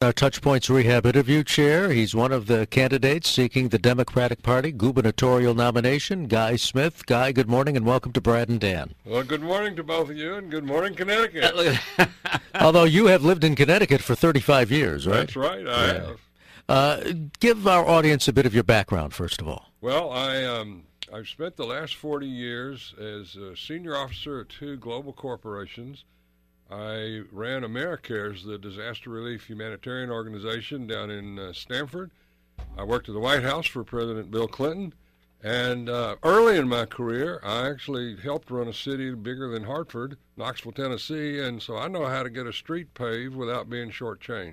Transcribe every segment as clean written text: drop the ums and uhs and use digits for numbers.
our Touchpoints Rehab interview chair. He's one of the candidates seeking the Democratic Party gubernatorial nomination, Guy Smith. Guy, good morning and welcome to Brad and Dan. Well, good morning to both of you and good morning, Connecticut. Although you have lived in Connecticut for 35 years, right? That's right, I have. Give our audience a bit of your background, first of all. Well, I've spent the last 40 years as a senior officer at two global corporations. I ran AmeriCares, the disaster relief humanitarian organization down in Stamford. I worked at the White House for President Bill Clinton. And early in my career, I actually helped run a city bigger than Hartford, Knoxville, Tennessee, and so I know how to get a street paved without being shortchanged.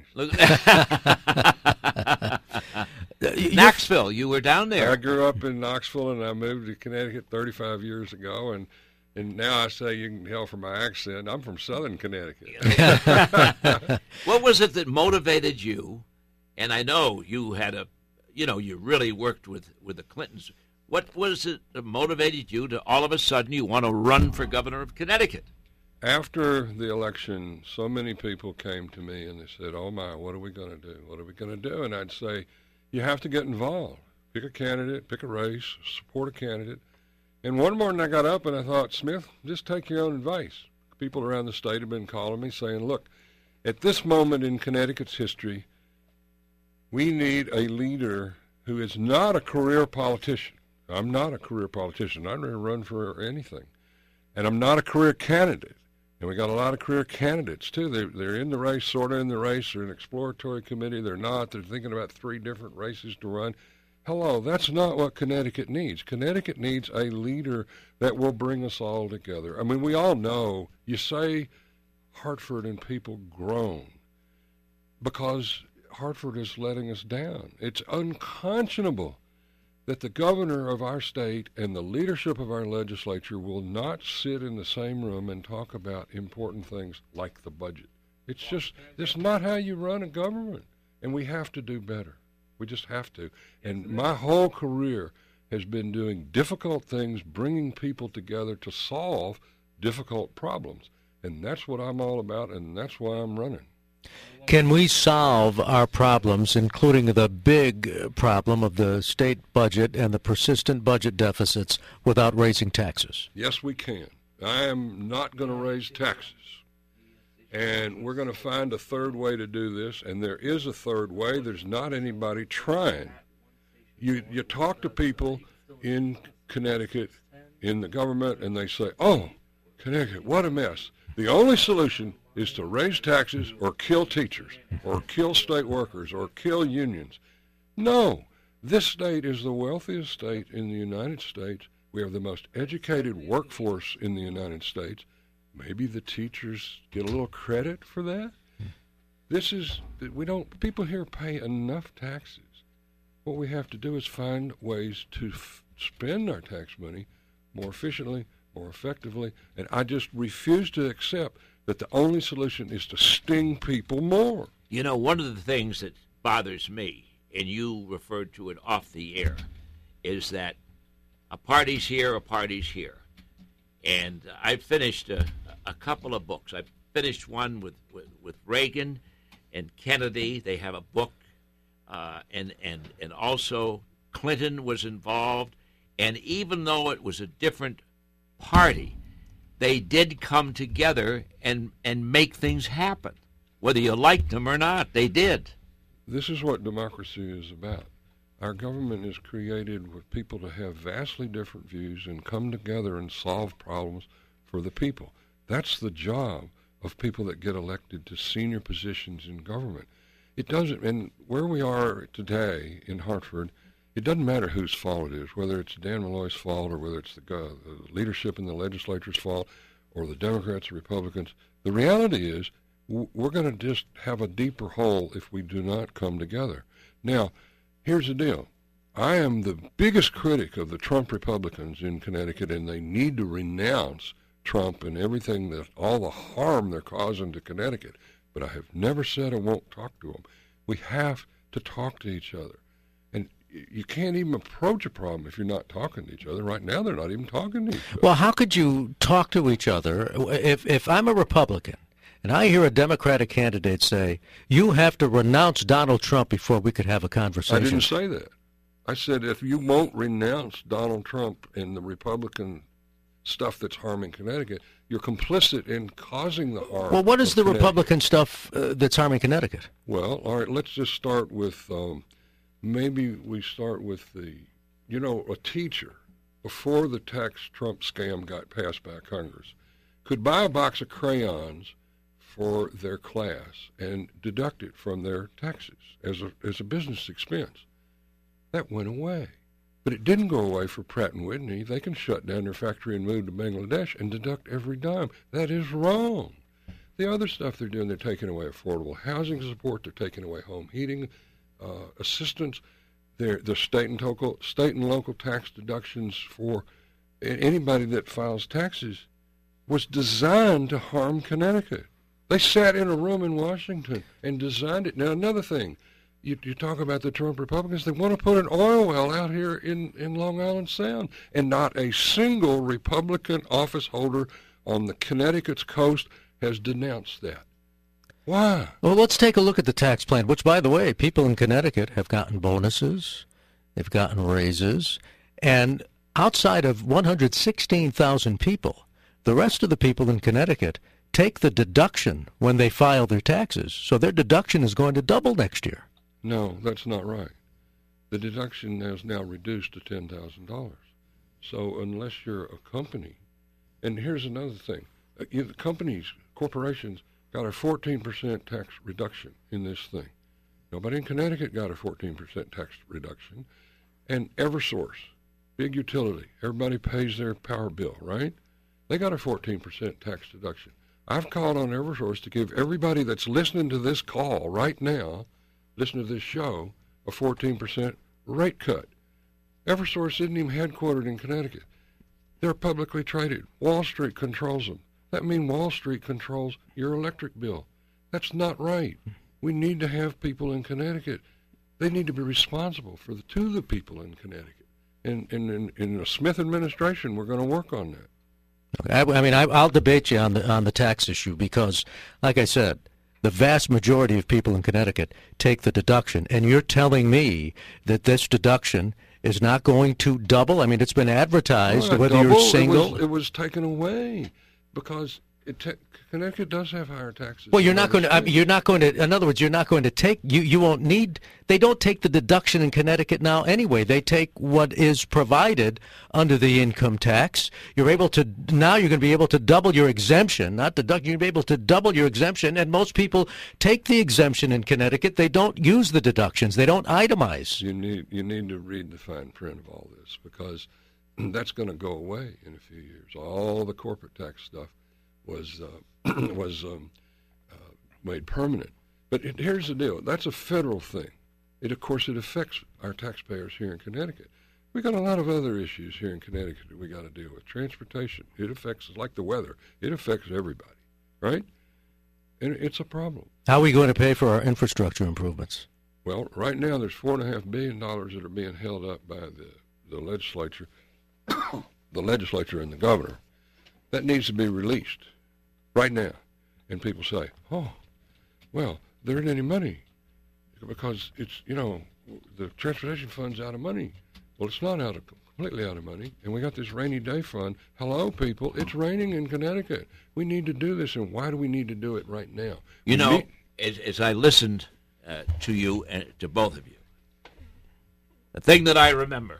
Knoxville, you were down there. I grew up in Knoxville, and I moved to Connecticut 35 years ago, and now I say you can tell from my accent, I'm from southern Connecticut. What was it that motivated you? And I know you had you really worked with the Clintons. What was it that motivated you to all of a sudden you want to run for governor of Connecticut? After the election, so many people came to me and they said, oh my, what are we going to do? What are we going to do? And I'd say, you have to get involved. Pick a candidate, pick a race, support a candidate. And one morning I got up and I thought, Smith, just take your own advice. People around the state have been calling me saying, look, at this moment in Connecticut's history, we need a leader who is not a career politician. I'm not a career politician. I'd never run for anything. And I'm not a career candidate. And we got a lot of career candidates, too. They're in the race, sort of in the race. They're an exploratory committee. They're not. They're thinking about 3 different races to run. Hello, that's not what Connecticut needs. Connecticut needs a leader that will bring us all together. I mean, we all know, you say Hartford and people groan because Hartford is letting us down. It's unconscionable that the governor of our state and the leadership of our legislature will not sit in the same room and talk about important things like the budget. It's not how you run a government, and we have to do better. We just have to. And my whole career has been doing difficult things, bringing people together to solve difficult problems. And that's what I'm all about, and that's why I'm running. Can we solve our problems, including the big problem of the state budget and the persistent budget deficits, without raising taxes? Yes, we can. I am not going to raise taxes. And we're going to find a third way to do this, and there is a third way. There's not anybody trying. You talk to people in Connecticut, in the government, and they say, oh, Connecticut, what a mess. The only solution is to raise taxes or kill teachers or kill state workers or kill unions. No, this state is the wealthiest state in the United States. We have the most educated workforce in the United States. Maybe the teachers get a little credit for that. People here pay enough taxes. What we have to do is find ways to spend our tax money more efficiently, more effectively, and I just refuse to accept that the only solution is to sting people more. You know, one of the things that bothers me, and you referred to it off the air, is that a party's here, a party's here. And I finished a couple of books. I finished one with Reagan and Kennedy. They have a book, and also Clinton was involved. And even though it was a different party, they did come together and make things happen. Whether you liked them or not, they did. This is what democracy is about. Our government is created with people to have vastly different views and come together and solve problems for the people. That's the job of people that get elected to senior positions in government. It doesn't, and where we are today in Hartford, it doesn't matter whose fault it is, whether it's Dan Malloy's fault or whether it's the leadership in the legislature's fault or the Democrats or Republicans. The reality is we're going to just have a deeper hole if we do not come together. Now, here's the deal. I am the biggest critic of the Trump Republicans in Connecticut, and they need to renounce Trump and everything, all the harm they're causing to Connecticut. But I have never said I won't talk to them. We have to talk to each other. And you can't even approach a problem if you're not talking to each other. Right now, they're not even talking to each other. Well, how could you talk to each other if I'm a Republican and I hear a Democratic candidate say, you have to renounce Donald Trump before we could have a conversation. I didn't say that. I said if you won't renounce Donald Trump and the Republican stuff that's harming Connecticut, you're complicit in causing the harm. Well, what is the Connecticut. Republican stuff that's harming Connecticut? Well, all right, let's just start with, maybe we start with a teacher, before the tax Trump scam got passed by Congress, could buy a box of crayons for their class and deduct it from their taxes as a business expense. That went away. But it didn't go away for Pratt & Whitney. They can shut down their factory and move to Bangladesh and deduct every dime. That is wrong. The other stuff they're doing, they're taking away affordable housing support. They're taking away home heating assistance. The state and local tax deductions for anybody that files taxes was designed to harm Connecticut. They sat in a room in Washington and designed it. Now, another thing. You talk about the Trump Republicans, they want to put an oil well out here in Long Island Sound, and not a single Republican office holder on the Connecticut's coast has denounced that. Why? Well, let's take a look at the tax plan, which, by the way, people in Connecticut have gotten bonuses, they've gotten raises, and outside of 116,000 people, the rest of the people in Connecticut take the deduction when they file their taxes, so their deduction is going to double next year. No, that's not right. The deduction is now reduced to $10,000. So unless you're a company, and here's another thing, corporations got a 14% tax reduction in this thing. Nobody in Connecticut got a 14% tax reduction. And Eversource, big utility, everybody pays their power bill, right? They got a 14% tax deduction. I've called on Eversource to give everybody that's listening to this call right now, listen to this show, a 14% rate cut. Eversource isn't even headquartered in Connecticut. They're publicly traded. Wall Street controls them. That means Wall Street controls your electric bill. That's not right. We need to have people in Connecticut. They need to be responsible for the people in Connecticut. And in the Smith administration, we're going to work on that. I'll debate you on the tax issue because, like I said, the vast majority of people in Connecticut take the deduction, and you're telling me that this deduction is not going to double? I mean, it's been advertised, whether you're single. It was taken away because Connecticut does have higher taxes. Well, you're not going to. In other words, you're not going to take. You won't need. They don't take the deduction in Connecticut now anyway. They take what is provided under the income tax. You're able to now. You're going to be able to double your exemption, not deduct. You're going to be able to double your exemption, and most people take the exemption in Connecticut. They don't use the deductions. They don't itemize. You need to read the fine print of all this because that's going to go away in a few years. All the corporate tax stuff was made permanent. But here's the deal. That's a federal thing. Of course, it affects our taxpayers here in Connecticut. We got a lot of other issues here in Connecticut that we got to deal with. Transportation. It affects, like the weather. It affects everybody, right? And it's a problem. How are we going to pay for our infrastructure improvements? Well, right now there's $4.5 billion that are being held up by the legislature, the legislature and the governor. That needs to be released right now. And people say, oh, well, there isn't any money because it's, the transportation fund's out of money. Well, it's not completely out of money. And we got this rainy day fund. Hello, people, it's raining in Connecticut. We need to do this. And why do we need to do it right now? As I listened to you and to both of you, the thing that I remember,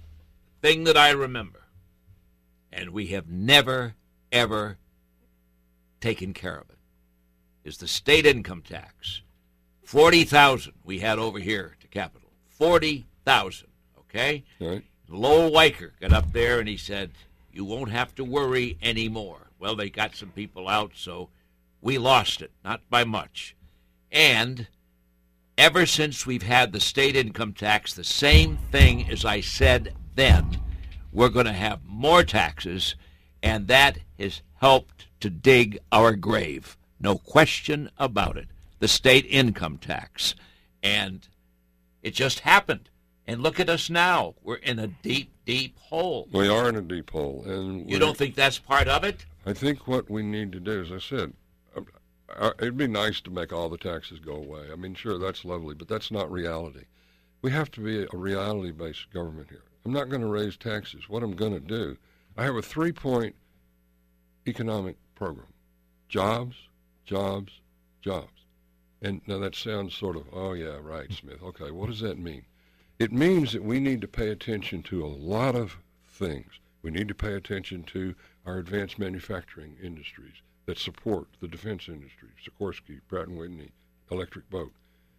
and we have never, ever taken care of it, is the state income tax. 40,000 we had over here to Capitol. 40,000, okay? All right. Lowell Weicker got up there and he said, you won't have to worry anymore. Well, they got some people out, so we lost it, not by much. And ever since we've had the state income tax, the same thing as I said then, we're going to have more taxes, and that has helped to dig our grave. No question about it. The state income tax. And it just happened. And look at us now. We're in a deep, deep hole. We are in a deep hole. And you don't think that's part of it? I think what we need to do, as I said, it'd be nice to make all the taxes go away. I mean, sure, that's lovely, but that's not reality. We have to be a reality-based government here. I'm not going to raise taxes. What I'm going to do, I have a 3-point economic program. Jobs, jobs, jobs. And now that sounds sort of, oh, yeah, right, Smith. Okay, what does that mean? It means that we need to pay attention to a lot of things. We need to pay attention to our advanced manufacturing industries that support the defense industry, Sikorsky, Pratt & Whitney, Electric Boat.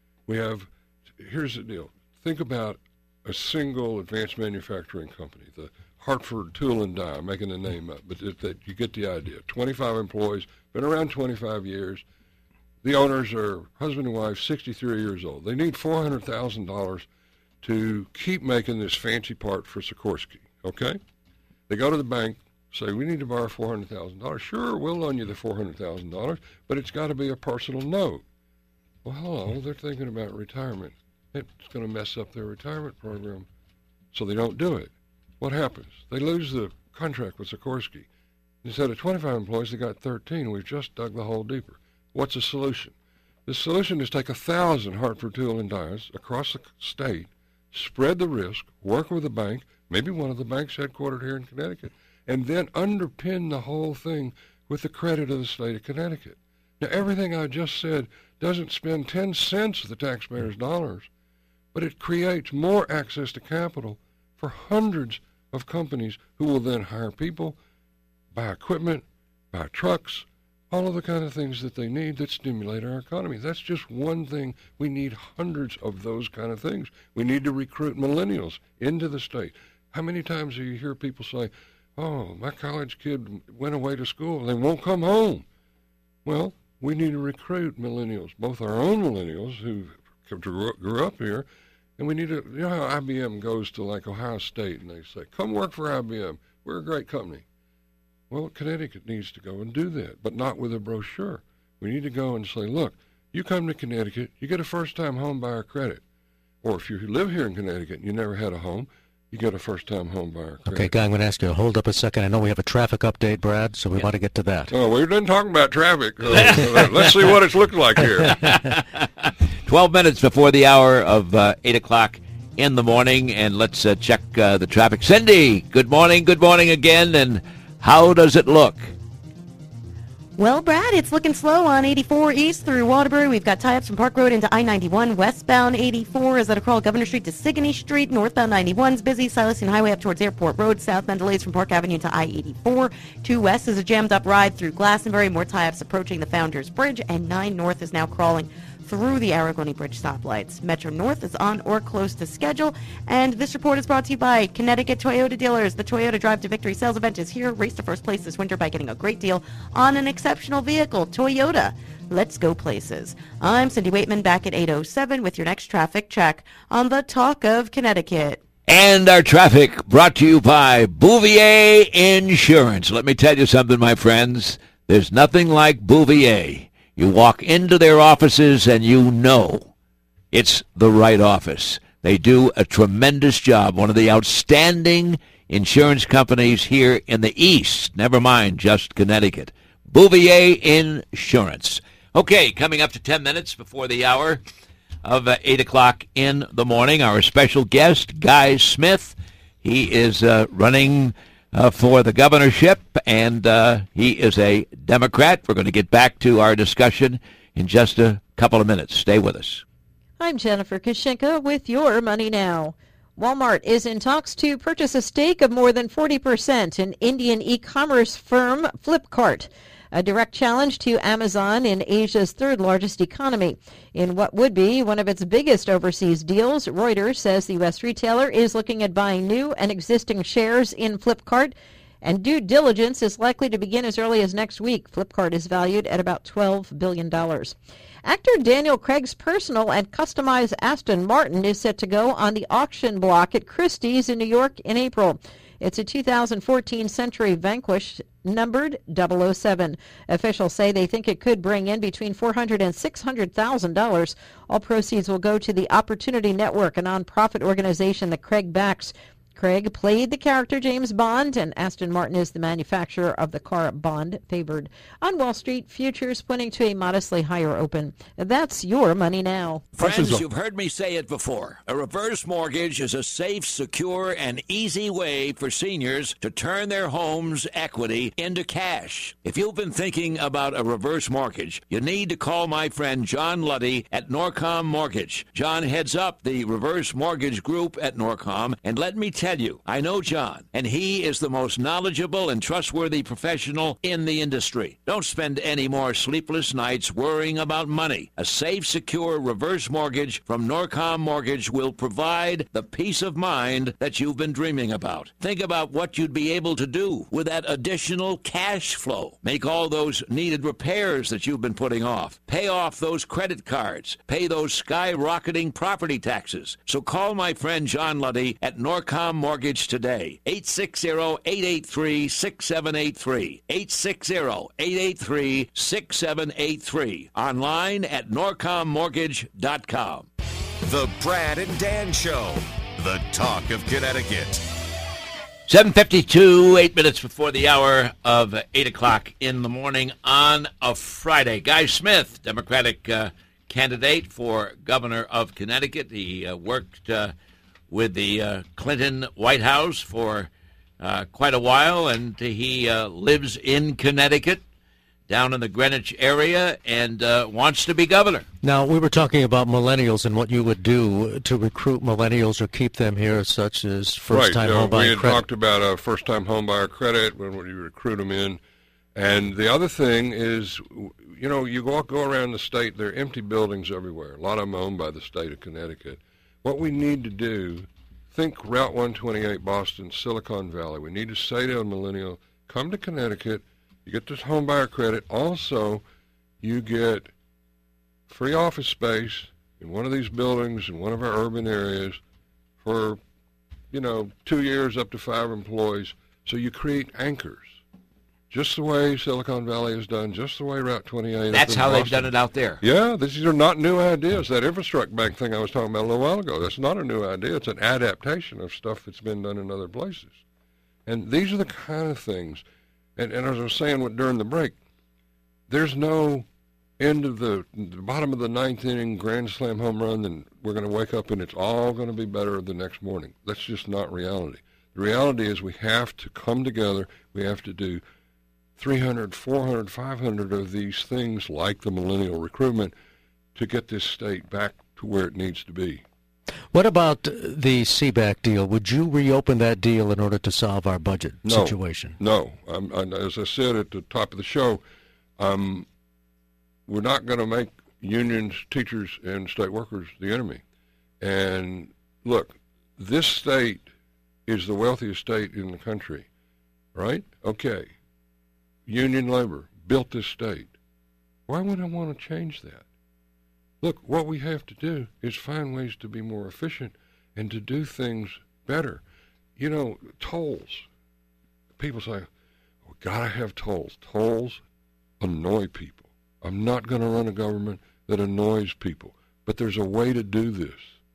Here's the deal. Think about a single advanced manufacturing company, the Hartford Tool and Die, I'm making the name up, but you get the idea. 25 employees, been around 25 years. The owners are husband and wife, 63 years old. They need $400,000 to keep making this fancy part for Sikorsky, okay? They go to the bank, say, we need to borrow $400,000. Sure, we'll loan you the $400,000, but it's got to be a personal note. Well, hello, they're thinking about retirement. It's going to mess up their retirement program, so they don't do it. What happens? They lose the contract with Sikorsky. Instead of 25 employees, they got 13. We've just dug the hole deeper. What's the solution? The solution is take 1,000 Hartford Tool and Dies across the state, spread the risk, work with the bank, maybe one of the banks headquartered here in Connecticut, and then underpin the whole thing with the credit of the state of Connecticut. Now, everything I just said doesn't spend 10 cents of the taxpayers' dollars, but it creates more access to capital for hundreds of companies who will then hire people, buy equipment, buy trucks, all of the kind of things that they need that stimulate our economy. That's just one thing. We need hundreds of those kind of things. We need to recruit millennials into the state. How many times do you hear people say, oh, my college kid went away to school and they won't come home? Well, we need to recruit millennials, both our own millennials who grew up here, and we need to, you know how IBM goes to like Ohio State and they say, come work for IBM. We're a great company. Well, Connecticut needs to go and do that, but not with a brochure. We need to go and say, look, you come to Connecticut, you get a first-time home buyer credit. Or if you live here in Connecticut and you never had a home, you get a first-time home buyer credit. Okay, Guy, I'm going to ask you to hold up a second. I know we have a traffic update, Brad, so we want to get to that. Oh, we've been talking about traffic. Let's see what it's looked like here. 12 minutes before the hour of 8 o'clock in the morning, and let's check the traffic. Cindy, good morning again, and how does it look? Well, Brad, it's looking slow on 84 East through Waterbury. We've got tie-ups from Park Road into I-91. Westbound 84 is at across Governor Street to Sigourney Street. Northbound 91's busy. Silas Highway up towards Airport Road. Southbound delays from Park Avenue to I-84. 2 West is a jammed-up ride through Glastonbury. More tie-ups approaching the Founders Bridge. And 9 North is now crawling through the Aragonese Bridge stoplights. Metro North is on or close to schedule. And this report is brought to you by Connecticut Toyota Dealers. The Toyota Drive to Victory sales event is here. Race to first place this winter by getting a great deal on an exceptional vehicle. Toyota. Let's go places. I'm Cindy Waitman, back at 8:07 with your next traffic check on the Talk of Connecticut. And our traffic brought to you by Bouvier Insurance. Let me tell you something, my friends. There's nothing like Bouvier. You walk into their offices and you know it's the right office. They do a tremendous job. One of the outstanding insurance companies here in the East. Never mind just Connecticut. Bouvier Insurance. Okay, coming up to 10 minutes before the hour of 8 o'clock in the morning, our special guest, Guy Smith. He is running for the governorship, and he is a Democrat. We're going to get back to our discussion in just a couple of minutes. Stay with us. I'm Jennifer Kashinka with Your Money Now. Walmart is in talks to purchase a stake of more than 40% in Indian e-commerce firm Flipkart, a direct challenge to Amazon in Asia's third largest economy. In what would be one of its biggest overseas deals, Reuters says the U.S. retailer is looking at buying new and existing shares in Flipkart, and due diligence is likely to begin as early as next week. Flipkart is valued at about $12 billion. Actor Daniel Craig's personal and customized Aston Martin is set to go on the auction block at Christie's in New York in April. It's a 2014 Century Vanquish numbered 007. Officials say they think it could bring in between $400,000 and $600,000. All proceeds will go to the Opportunity Network, a nonprofit organization that Craig backs. Craig played the character James Bond, and Aston Martin is the manufacturer of the car Bond favored. On Wall Street, futures pointing to a modestly higher open. That's your money now. Friends, you've heard me say it before. A reverse mortgage is a safe, secure, and easy way for seniors to turn their home's equity into cash. If you've been thinking about a reverse mortgage, you need to call my friend John Luddy at Norcom Mortgage. John heads up the reverse mortgage group at Norcom, and let me tell you, I know John, and he is the most knowledgeable and trustworthy professional in the industry. Don't spend any more sleepless nights worrying about money. A safe, secure reverse mortgage from Norcom Mortgage will provide the peace of mind that you've been dreaming about. Think about what you'd be able to do with that additional cash flow. Make all those needed repairs that you've been putting off. Pay off those credit cards. Pay those skyrocketing property taxes. So call my friend John Luddy at Norcom Mortgage today. 860-883-6783. 860-883-6783. Online at norcommortgage.com. The Brad and Dan Show. The talk of Connecticut. 7:52, 8 minutes before the hour of 8 o'clock in the morning on a Friday. Guy Smith, Democratic candidate for governor of Connecticut. He worked with the Clinton White House for quite a while, and he lives in Connecticut, down in the Greenwich area, and wants to be governor. Now, we were talking about millennials and what you would do to recruit millennials or keep them here, such as first-time home buyer credit. We had talked about first-time home buyer credit when you recruit them in. And the other thing is, you know, you go around the state, there are empty buildings everywhere. A lot of them owned by the state of Connecticut. What we need to do, think Route 128, Boston, Silicon Valley. We need to say to a millennial, come to Connecticut, you get this home buyer credit. Also, you get free office space in one of these buildings in one of our urban areas for, 2 years, up to 5 employees. So you create anchors. Just the way Silicon Valley has done, just the way Route 28. That's how they've done it out there. Yeah, these are not new ideas. That infrastructure bank thing I was talking about a little while ago, that's not a new idea. It's an adaptation of stuff that's been done in other places. And these are the kind of things, and as I was saying during the break, there's no end of the bottom of the ninth inning grand slam home run, and we're going to wake up and it's all going to be better the next morning. That's just not reality. The reality is we have to come together. We have to do 300, 400, 500 of these things like the millennial recruitment to get this state back to where it needs to be. What about the CBAC deal? Would you reopen that deal in order to solve our budget situation? No. As I said at the top of the show, we're not going to make unions, teachers, and state workers the enemy. And look, this state is the wealthiest state in the country, right? Okay. Union labor built this state. Why would I want to change that? Look, what we have to do is find ways to be more efficient and to do things better. Tolls. People say, we got to have tolls. Tolls annoy people. I'm not going to run a government that annoys people, but there's a way to do this.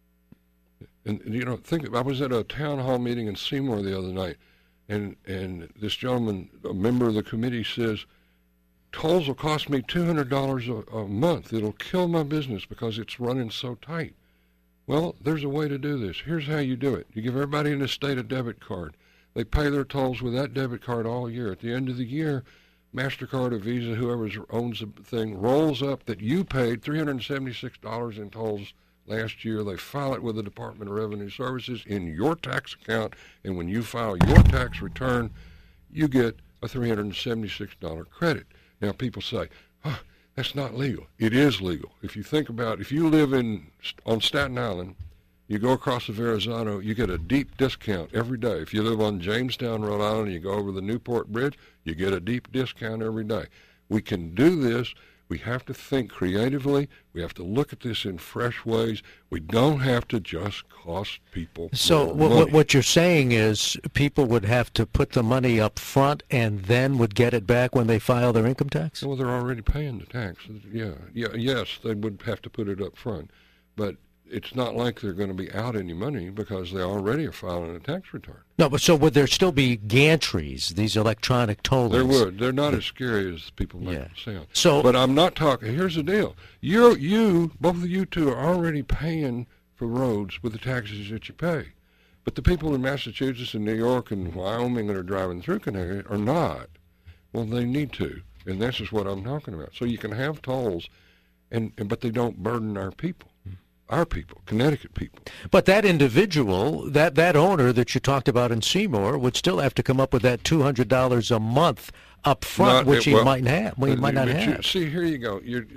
And I was at a town hall meeting in Seymour the other night, and this gentleman, a member of the committee, says, tolls will cost me $200 a month. It'll kill my business because it's running so tight. Well, there's a way to do this. Here's how you do it. You give everybody in the state a debit card. They pay their tolls with that debit card all year. At the end of the year, MasterCard or Visa, whoever owns the thing, rolls up that you paid $376 in tolls last year. They file it with the Department of Revenue Services in your tax account, and when you file your tax return, you get a $376 credit. Now, people say, that's not legal. It is legal. If you think about, if you live on Staten Island, you go across the Verrazano, you get a deep discount every day. If you live on Jamestown, Rhode Island, and you go over the Newport Bridge, you get a deep discount every day. We can do this. We have to think creatively. We have to look at this in fresh ways. We don't have to just cost people So more money. what you're saying is people would have to put the money up front and then would get it back when they file their income tax? Well, they're already paying the tax. Yes, they would have to put it up front. But it's not like they're going to be out any money because they already are filing a tax return. No, but so would there still be gantries, these electronic tollings? There would. They're not as scary as people make them sound. So, but I'm not talking. Here's the deal. Both of you two are already paying for roads with the taxes that you pay. But the people in Massachusetts and New York and Wyoming that are driving through Connecticut are not. Well, they need to, and this is what I'm talking about. So you can have tolls, but they don't burden our people. Our people, Connecticut people. But that individual, that owner that you talked about in Seymour, would still have to come up with that $200 a month up front, which he might have. Well, he might not have. See, here you go. You're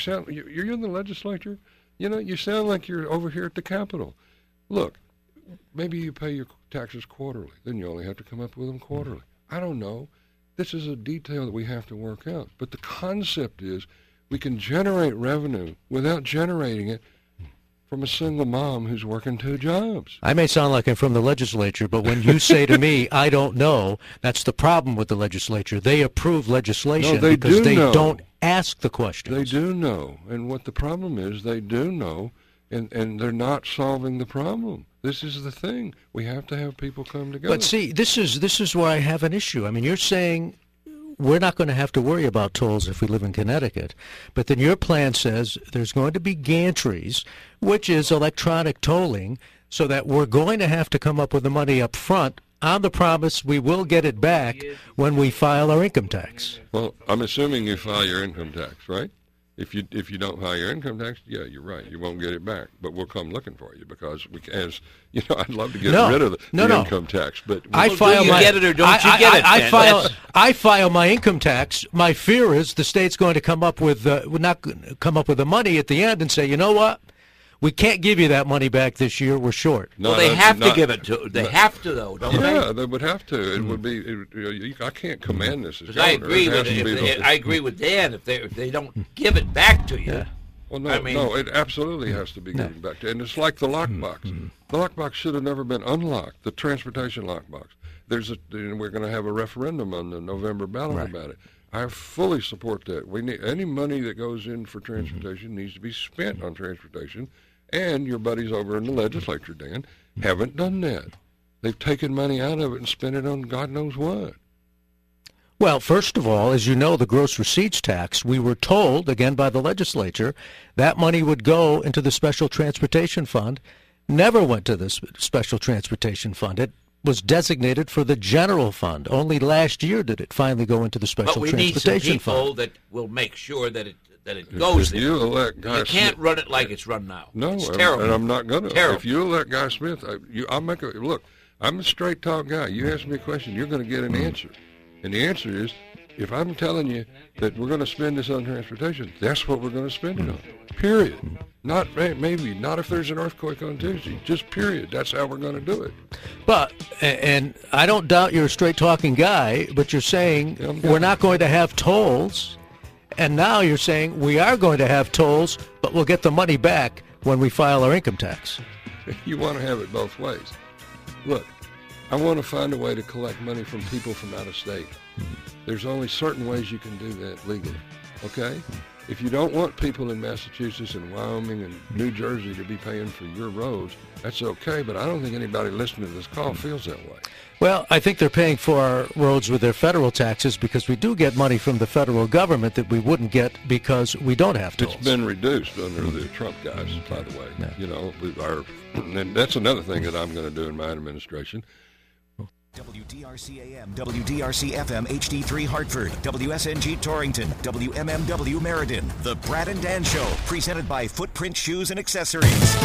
in the legislature. You know, you sound like you're over here at the Capitol. Look, maybe you pay your taxes quarterly. Then you only have to come up with them quarterly. I don't know. This is a detail that we have to work out. But the concept is we can generate revenue without generating it from a single mom who's working 2 jobs. I may sound like I'm from the legislature, but when you say to me, I don't know, that's the problem with the legislature. They approve legislation because they don't ask the questions. They do know. And what the problem is, they do know, and they're not solving the problem. This is the thing. We have to have people come together. But see, this is where I have an issue. I mean, you're saying we're not going to have to worry about tolls if we live in Connecticut. But then your plan says there's going to be gantries, which is electronic tolling, so that we're going to have to come up with the money up front on the promise we will get it back when we file our income tax. Well, I'm assuming you file your income tax, right? If you don't file your income tax, yeah, you're right. You won't get it back, but we'll come looking for you because I'd love to get rid of the income tax, but I get it or don't you get it? I file my income tax. My fear is the state's going to come up with the money at the end and say, you know what? We can't give you that money back this year. We're short. Well, they have to give it to. They have to, though, don't they? Yeah, they would have to. It would be. I can't command this as governor. I agree with Dan. If they don't give it back to you. Yeah. Well, no, it absolutely has to be given back to you. And it's like the lockbox. The lockbox should have never been unlocked. The transportation lockbox. We're going to have a referendum on the November ballot about it. I fully support that. We need any money that goes in for transportation needs to be spent on transportation. And your buddies over in the legislature, Dan, haven't done that. They've taken money out of it and spent it on God knows what. Well, first of all, as you know, the gross receipts tax, we were told, again by the legislature, that money would go into the Special Transportation Fund. Never went to the Special Transportation Fund. It was designated for the general fund. Only last year did it finally go into the Special Transportation Fund. But we need some people that will make sure that it goes there. You can't run it like it's run now. No, it's terrible. And I'm not going to. Terrible. If you elect Guy Smith, I'll make a look. I'm a straight talk guy. You ask me a question, you're going to get an answer. And the answer is, if I'm telling you that we're going to spend this on transportation, that's what we're going to spend it on. Period. Not maybe not if there's an earthquake on Tuesday. Just period. That's how we're going to do it. But and I don't doubt you're a straight talking guy, but you're saying we're not going to have tolls. And now you're saying we are going to have tolls, but we'll get the money back when we file our income tax. You want to have it both ways. Look, I want to find a way to collect money from people from out of state. There's only certain ways you can do that legally, okay? If you don't want people in Massachusetts and Wyoming and New Jersey to be paying for your roads, that's okay, but I don't think anybody listening to this call feels that way. Well, I think they're paying for our roads with their federal taxes because we do get money from the federal government that we wouldn't get because we don't have tolls. It's been reduced under the Trump guys, by the way. Yeah. You know, and that's another thing that I'm going to do in my administration. WDRC AM, WDRC FM, HD3 Hartford, WSNG Torrington, WMMW Meriden. The Brad and Dan Show, presented by Footprint Shoes and Accessories.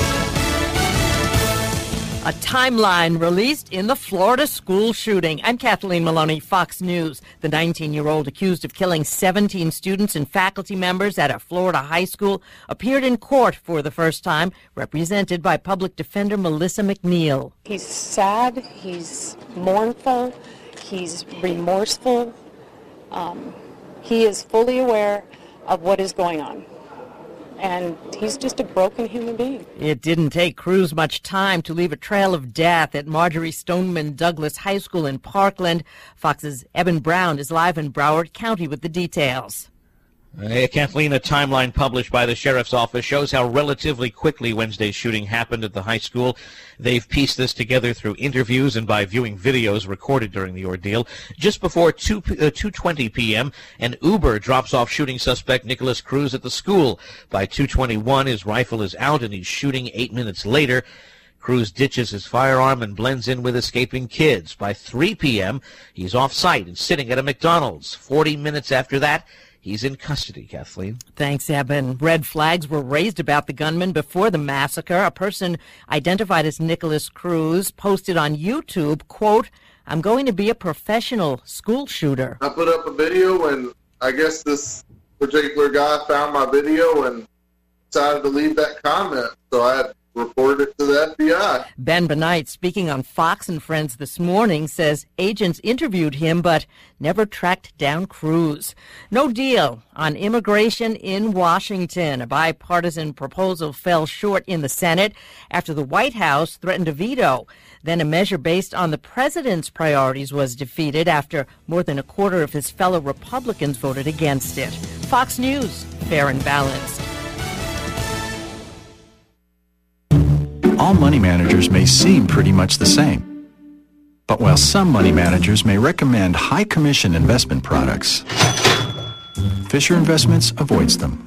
A timeline released in the Florida school shooting. I'm Kathleen Maloney, Fox News. The 19-year-old accused of killing 17 students and faculty members at a Florida high school appeared in court for the first time, represented by public defender Melissa McNeil. He's sad, he's mournful, he's remorseful. He is fully aware of what is going on. And he's just a broken human being. It didn't take Cruz much time to leave a trail of death at Marjorie Stoneman Douglas High School in Parkland. Fox's Eben Brown is live in Broward County with the details. Kathleen, a timeline published by the Sheriff's Office shows how relatively quickly Wednesday's shooting happened at the high school. They've pieced this together through interviews and by viewing videos recorded during the ordeal. Just before 2:20 p.m., an Uber drops off shooting suspect Nicholas Cruz at the school. By 2:21, his rifle is out and he's shooting 8 minutes later. Cruz ditches his firearm and blends in with escaping kids. By 3 p.m., he's off-site and sitting at a McDonald's. 40 minutes after that, he's in custody, Kathleen. Thanks, Eben. Red flags were raised about the gunman before the massacre. A person identified as Nicholas Cruz posted on YouTube, quote, "I'm going to be a professional school shooter." I put up a video, and I guess this particular guy found my video and decided to leave that comment. So I had reported it to the FBI. Ben Benight, speaking on Fox and Friends this morning, says agents interviewed him but never tracked down Cruz. No deal on immigration in Washington. A bipartisan proposal fell short in the Senate after the White House threatened a veto. Then a measure based on the president's priorities was defeated after more than a quarter of his fellow Republicans voted against it. Fox News, fair and balanced. All money managers may seem pretty much the same. But while some money managers may recommend high commission investment products, Fisher Investments avoids them.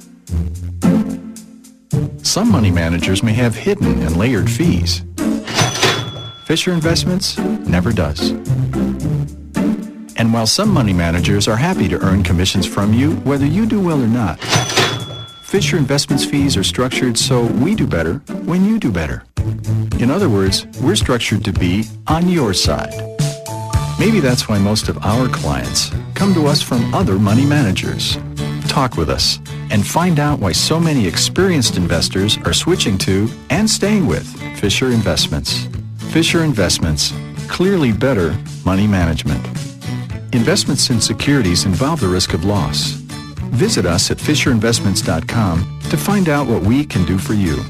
Some money managers may have hidden and layered fees. Fisher Investments never does. And while some money managers are happy to earn commissions from you, whether you do well or not, Fisher Investments fees are structured so we do better when you do better. In other words, we're structured to be on your side. Maybe that's why most of our clients come to us from other money managers. Talk with us and find out why so many experienced investors are switching to and staying with Fisher Investments. Fisher Investments, clearly better money management. Investments in securities involve the risk of loss. Visit us at FisherInvestments.com to find out what we can do for you.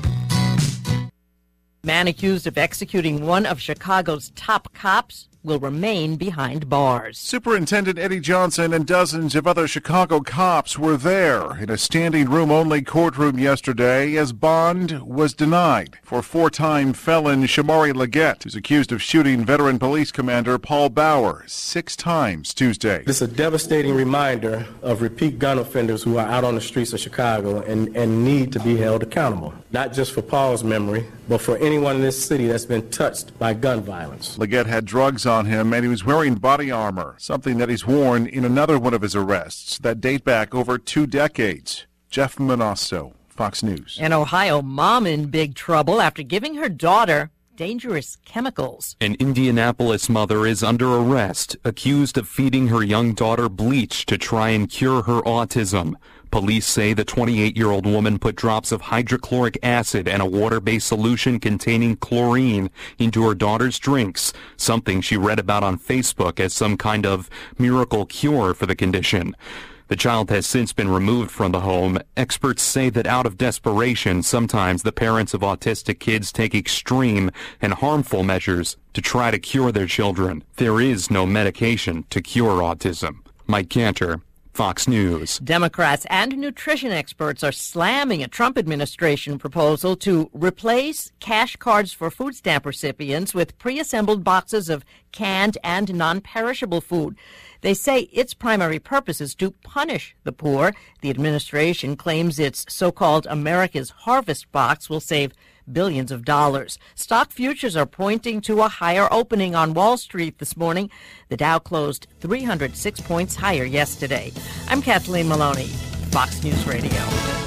Man accused of executing one of Chicago's top cops will remain behind bars. Superintendent Eddie Johnson and dozens of other Chicago cops were there in a standing room-only courtroom yesterday as bond was denied for four-time felon Shamari Leggett, who's accused of shooting veteran police commander Paul Bauer 6 times Tuesday. This is a devastating reminder of repeat gun offenders who are out on the streets of Chicago and need to be held accountable, not just for Paul's memory, but for anyone in this city that's been touched by gun violence. Leggett had drugs on him, and he was wearing body armor, something that he's worn in another one of his arrests that date back over 2 decades. Jeff Manasso, Fox News. An Ohio mom in big trouble after giving her daughter dangerous chemicals. An Indianapolis mother is under arrest, accused of feeding her young daughter bleach to try and cure her autism. Police say the 28-year-old woman put drops of hydrochloric acid and a water-based solution containing chlorine into her daughter's drinks, something she read about on Facebook as some kind of miracle cure for the condition. The child has since been removed from the home. Experts say that out of desperation, sometimes the parents of autistic kids take extreme and harmful measures to try to cure their children. There is no medication to cure autism. Mike Cantor, Fox News. Democrats and nutrition experts are slamming a Trump administration proposal to replace cash cards for food stamp recipients with pre-assembled boxes of canned and non-perishable food. They say its primary purpose is to punish the poor. The administration claims its so-called America's Harvest box will save billions of dollars. Stock futures are pointing to a higher opening on Wall Street this morning. The Dow closed 306 points higher yesterday. I'm Kathleen Maloney, Fox News Radio.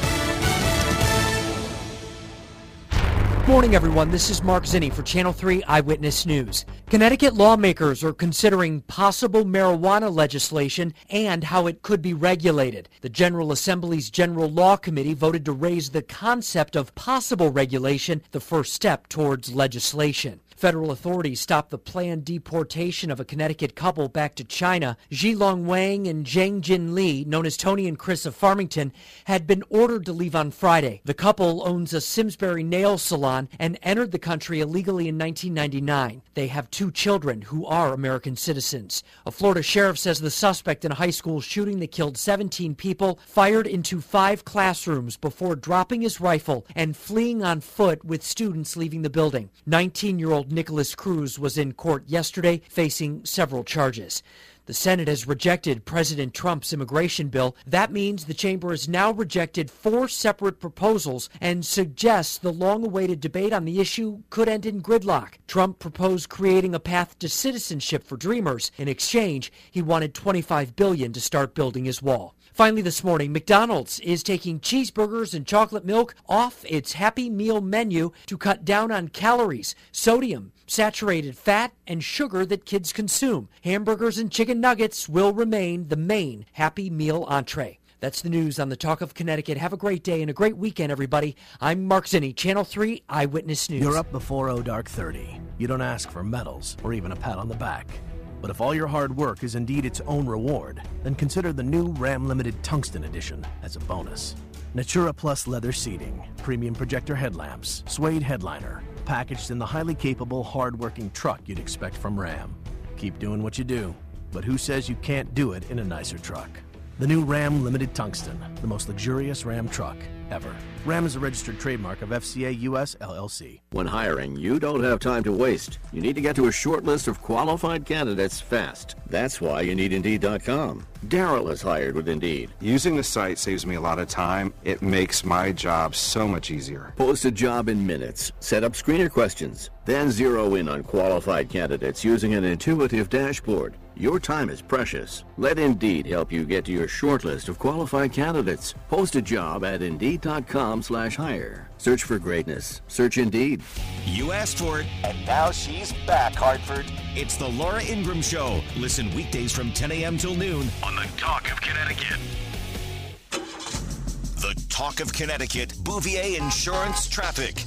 Morning, everyone. This is Mark Zinni for Channel 3 Eyewitness News. Connecticut lawmakers are considering possible marijuana legislation and how it could be regulated. The General Assembly's General Law Committee voted to raise the concept of possible regulation, the first step towards legislation. Federal authorities stopped the planned deportation of a Connecticut couple back to China. Zhilong Wang and Zhang Jin Li, known as Tony and Chris of Farmington, had been ordered to leave on Friday. The couple owns a Simsbury nail salon and entered the country illegally in 1999. They have 2 children who are American citizens. A Florida sheriff says the suspect in a high school shooting that killed 17 people fired into 5 classrooms before dropping his rifle and fleeing on foot with students leaving the building. 19-year-old Nicholas Cruz was in court yesterday facing several charges. The Senate has rejected President Trump's immigration bill. That means the chamber has now rejected 4 separate proposals and suggests the long-awaited debate on the issue could end in gridlock. Trump proposed creating a path to citizenship for dreamers. In exchange, he wanted $25 billion to start building his wall. Finally this morning, McDonald's is taking cheeseburgers and chocolate milk off its Happy Meal menu to cut down on calories, sodium, saturated fat, and sugar that kids consume. Hamburgers and chicken nuggets will remain the main Happy Meal entree. That's the news on the Talk of Connecticut. Have a great day and a great weekend, everybody. I'm Mark Zinni, Channel 3 Eyewitness News. You're up before dark 30. You don't ask for medals or even a pat on the back. But if all your hard work is indeed its own reward, then consider the new Ram Limited Tungsten Edition as a bonus. Natura Plus leather seating, premium projector headlamps, suede headliner, packaged in the highly capable, hard-working truck you'd expect from Ram. Keep doing what you do, but who says you can't do it in a nicer truck? The new Ram Limited Tungsten, the most luxurious Ram truck ever. Ram is a registered trademark of FCA US LLC. When hiring, you don't have time to waste. You need to get to a short list of qualified candidates fast. That's why you need Indeed.com. Daryl is hired with Indeed. Using the site saves me a lot of time. It makes my job so much easier. Post a job in minutes. Set up screener questions. Then zero in on qualified candidates using an intuitive dashboard. Your time is precious. Let Indeed help you get to your short list of qualified candidates. Post a job at Indeed.com/hire. Search for greatness. Search Indeed. You asked for it, and now she's back, Hartford. It's the Laura Ingraham Show. Listen weekdays from 10 a.m. till noon on the Talk of Connecticut. The Talk of Connecticut, Bouvier Insurance Traffic.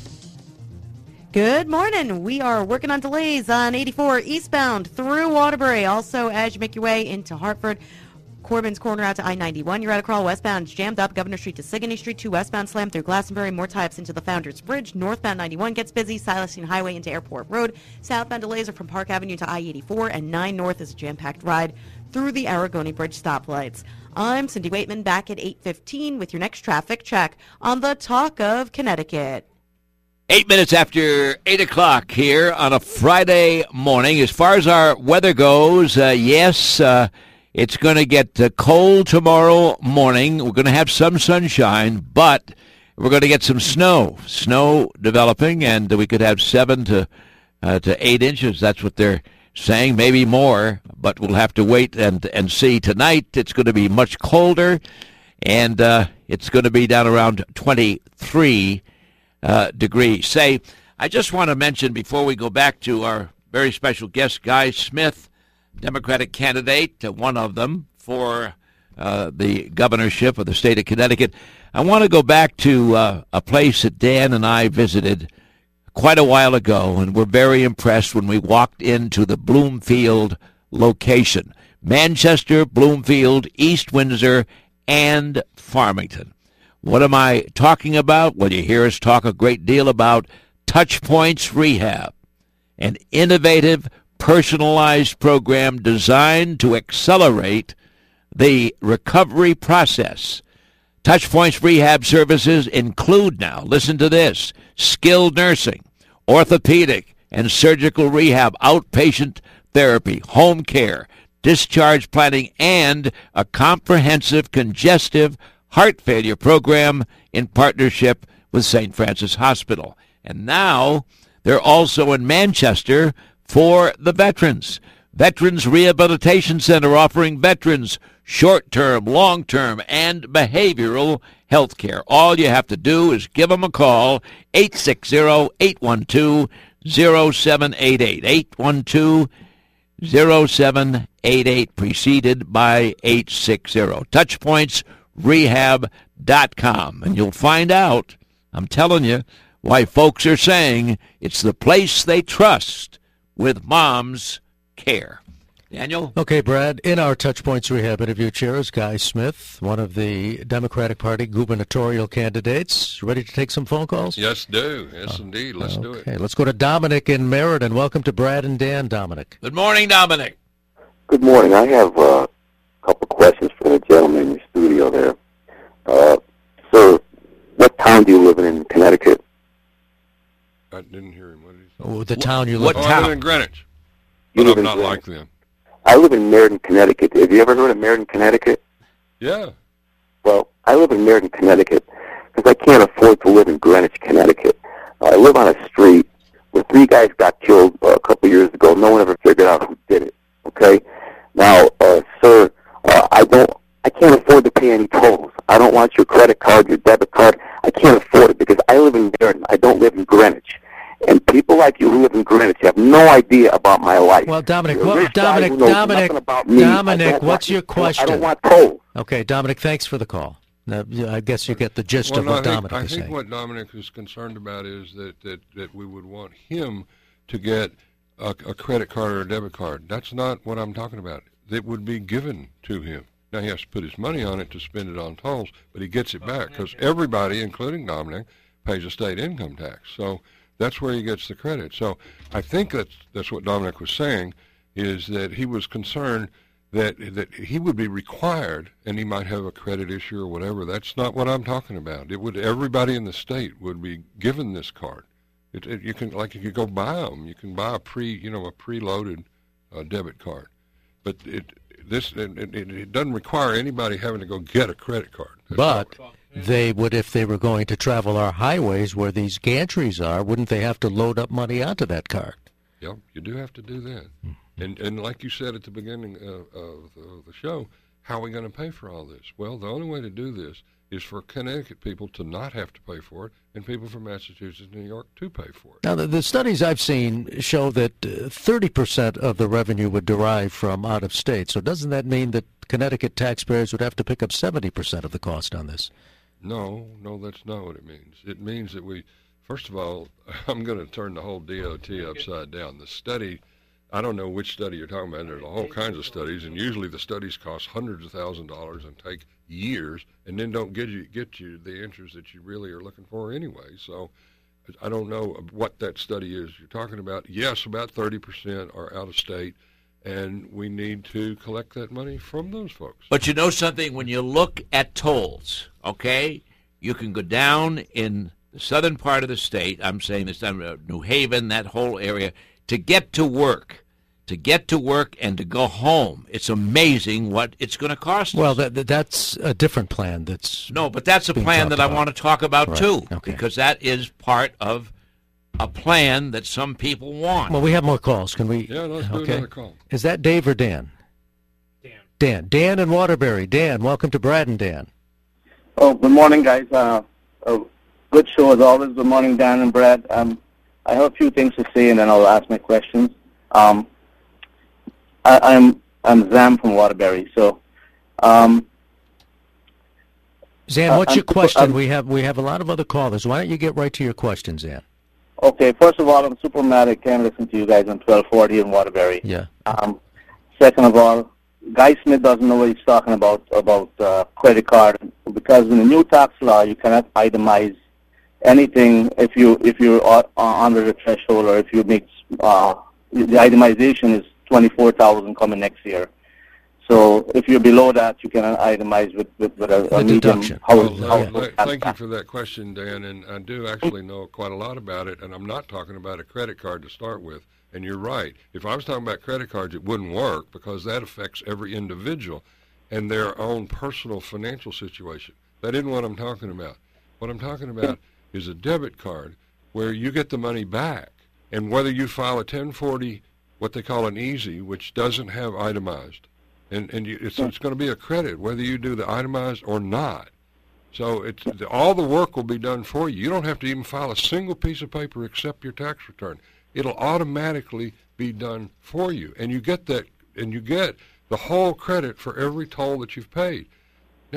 Good morning. We are working on delays on 84 eastbound through Waterbury. Also, as you make your way into Hartford, Corbin's Corner out to I-91. You're at a crawl westbound, jammed up. Governor Street to Sigourney Street. 2 westbound, slammed through Glastonbury. More types into the Founders Bridge. Northbound 91 gets busy. Silasine Highway into Airport Road. Southbound delays are from Park Avenue to I-84. And 9 North is a jam-packed ride through the Aragoni Bridge stoplights. I'm Cindy Waitman, back at 8:15 with your next traffic check on the Talk of Connecticut. 8 minutes after 8 o'clock here on a Friday morning. As far as our weather goes, yes, it's going to get cold tomorrow morning. We're going to have some sunshine, but we're going to get some snow developing, and we could have 7 to 8 inches. That's what they're saying, maybe more, but we'll have to wait and see. Tonight, it's going to be much colder, and it's going to be down around 23 degrees. Say, I just want to mention before we go back to our very special guest, Guy Smith, Democratic candidate, one of them for the governorship of the state of Connecticut. I want to go back to a place that Dan and I visited quite a while ago, and we're very impressed when we walked into the Bloomfield location. Manchester, Bloomfield, East Windsor, and Farmington. What am I talking about? Well, you hear us talk a great deal about Touchpoints Rehab, an innovative, personalized program designed to accelerate the recovery process. Touchpoints Rehab services include now, listen to this, skilled nursing, orthopedic and surgical rehab, outpatient therapy, home care, discharge planning, and a comprehensive congestive heart failure program in partnership with St. Francis Hospital. And now they're also in Manchester for the veterans. Veterans Rehabilitation Center offering veterans short-term, long-term, and behavioral health care. All you have to do is give them a call, 860-812-0788, 812-0788, preceded by 860. TouchpointsRehab.com, and you'll find out, I'm telling you, why folks are saying it's the place they trust with Mom's Care. Daniel? Okay, Brad, in our Touchpoints Rehab interview chair is Guy Smith, one of the Democratic Party gubernatorial candidates. You ready to take some phone calls? Yes, indeed. Let's do it. Okay, let's go to Dominic in Meriden. Welcome to Brad and Dan, Dominic. Good morning, Dominic. Good morning. I have a couple questions for the gentleman in the studio there. Sir, what town do you live in Connecticut? I didn't hear him. What did he say? Oh, the town you live in. I live in Greenwich. You But live I'm in not Greenwich. like them. I live in Meriden, Connecticut. Have you ever heard of Meriden, Connecticut? Yeah. Well, I live in Meriden, Connecticut because I can't afford to live in Greenwich, Connecticut. I live on a street where 3 guys got killed a couple years ago. No one ever figured out who did it. Okay? Now, sir, I can't afford to pay any tolls. I don't want your credit card, your debit card. I can't afford it because I live in Meriden. I don't live in Greenwich. And people like you who live in Greenwich have no idea about my life. Well, Dominic, You're a rich guy who knows nothing about me. Dominic, what's your question? I don't want tolls. Okay, Dominic, thanks for the call. Now, I guess you get the gist of what Dominic is saying. I think what Dominic is concerned about is that we would want him to get a credit card or a debit card. That's not what I'm talking about. It would be given to him. Now, he has to put his money on it to spend it on tolls, but he gets it back because everybody, including Dominic, pays a state income tax. So that's where he gets the credit. So I think that's what Dominic was saying, is that he was concerned that he would be required, and he might have a credit issue or whatever. That's not what I'm talking about. It would, everybody in the state would be given this card. You can, like, you could go buy them. You can buy a preloaded debit card, but it doesn't require anybody having to go get a credit card. But they would, if they were going to travel our highways where these gantries are, wouldn't they have to load up money onto that card? Yep, you do have to do that. And like you said at the beginning of the show, how are we going to pay for all this? Well, the only way to do this is for Connecticut people to not have to pay for it, and people from Massachusetts and New York to pay for it. Now, the studies I've seen show that 30% of the revenue would derive from out of state. So doesn't that mean that Connecticut taxpayers would have to pick up 70% of the cost on this? No, that's not what it means. It means that first of all, I'm going to turn the whole DOT upside down. The study, I don't know which study you're talking about. There's all kinds of studies, and usually the studies cost hundreds of thousands of dollars and take years, and then don't get you the answers that you really are looking for anyway. So I don't know what that study is you're talking about. Yes, about 30% are out of state, and we need to collect that money from those folks. But you know something? When you look at tolls, okay, you can go down in the southern part of the state, I'm saying this time, New Haven, that whole area, to get to work and to go home. It's amazing what it's going to cost us. Well, that's a different plan. But that's a plan that I want to talk about, right, too, okay, because that is part of a plan that some people want. Well, we have more calls. Can we? Yeah, let's do another call. Is that Dave or Dan? Dan in Waterbury. Dan, welcome to Brad and Dan. Oh, good morning, guys. Good show as always. Good morning, Dan and Brad. I have a few things to say, and then I'll ask my questions. I'm Zam from Waterbury. So, Zan, what's your question? We have a lot of other callers. Why don't you get right to your question, Zan? Okay. First of all, I'm super mad I can't listen to you guys on 1240 in Waterbury. Yeah. Second of all, Guy Smith doesn't know what he's talking about credit card, because in the new tax law you cannot itemize anything if you're under the threshold, or if you make the itemization is $24,000 coming next year. So if you're below that, you can itemize with a medium house. Thank you for that question, Dan. And I do actually know quite a lot about it, and I'm not talking about a credit card to start with. And you're right. If I was talking about credit cards, it wouldn't work, because that affects every individual and their own personal financial situation. That isn't what I'm talking about. What I'm talking about is a debit card where you get the money back, and whether you file a 1040, what they call an easy, which doesn't have itemized, and it's going to be a credit whether you do the itemized or not. So all the work will be done for you. You don't have to even file a single piece of paper except your tax return. It'll automatically be done for you, and you get that, and you get the whole credit for every toll that you've paid. Now,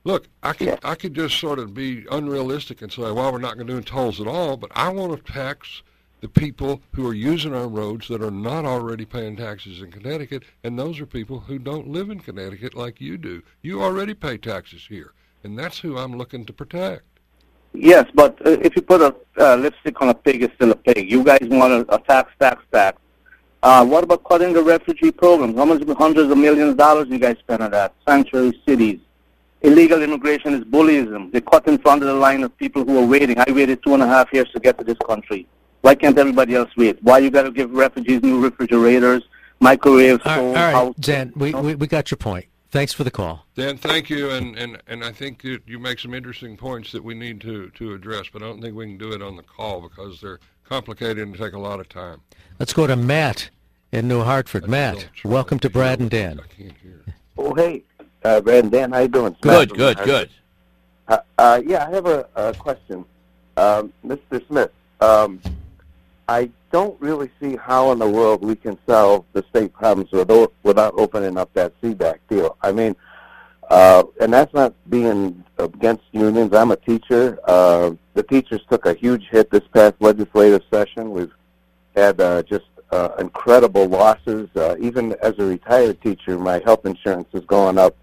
Look, I could just sort of be unrealistic and say, well, we're not going to do tolls at all, but I want to tax the people who are using our roads that are not already paying taxes in Connecticut, and those are people who don't live in Connecticut like you do. You already pay taxes here, and that's who I'm looking to protect. Yes, but if you put a lipstick on a pig, it's still a pig. You guys want a tax. What about cutting the refugee programs? How much hundreds of millions of dollars you guys spend on that? Sanctuary cities. Illegal immigration is bullyism. They cut in front of the line of people who are waiting. I waited 2.5 years to get to this country. Why can't everybody else wait? Why you got to give refugees new refrigerators, microwaves, all right, Dan, we got your point. Thanks for the call. Dan, thank you, and I think you make some interesting points that we need to address, but I don't think we can do it on the call because they're complicated and take a lot of time. Let's go to Matt in New Hartford. Matt, welcome to Brad and Dan. I can't hear. Oh, hey, Brad and Dan, how you doing? Good. Yeah, I have a question. Mr. Smith, I don't really see how in the world we can solve the state problems without opening up that CBAC deal. I mean, and that's not being against unions. I'm a teacher. The teachers took a huge hit this past legislative session. We've had just incredible losses. Even as a retired teacher, my health insurance is going up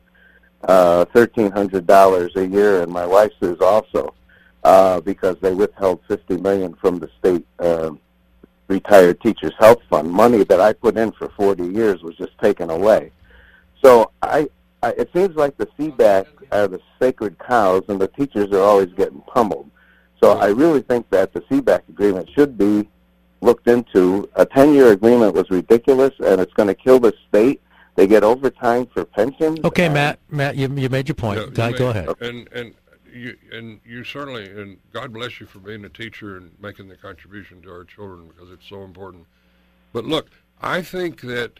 $1,300 a year, and my wife's is also because they withheld $50 million from the state retired teachers' health fund. Money that I put in for 40 years was just taken away. So it seems like the CBAC are the sacred cows, and the teachers are always getting pummeled. So I really think that the CBAC agreement should be looked into. A 10-year agreement was ridiculous, and it's going to kill the state. They get overtime for pensions. Okay, Matt, you made your point. Go ahead. And you certainly, and God bless you for being a teacher and making the contribution to our children because it's so important. But look, I think that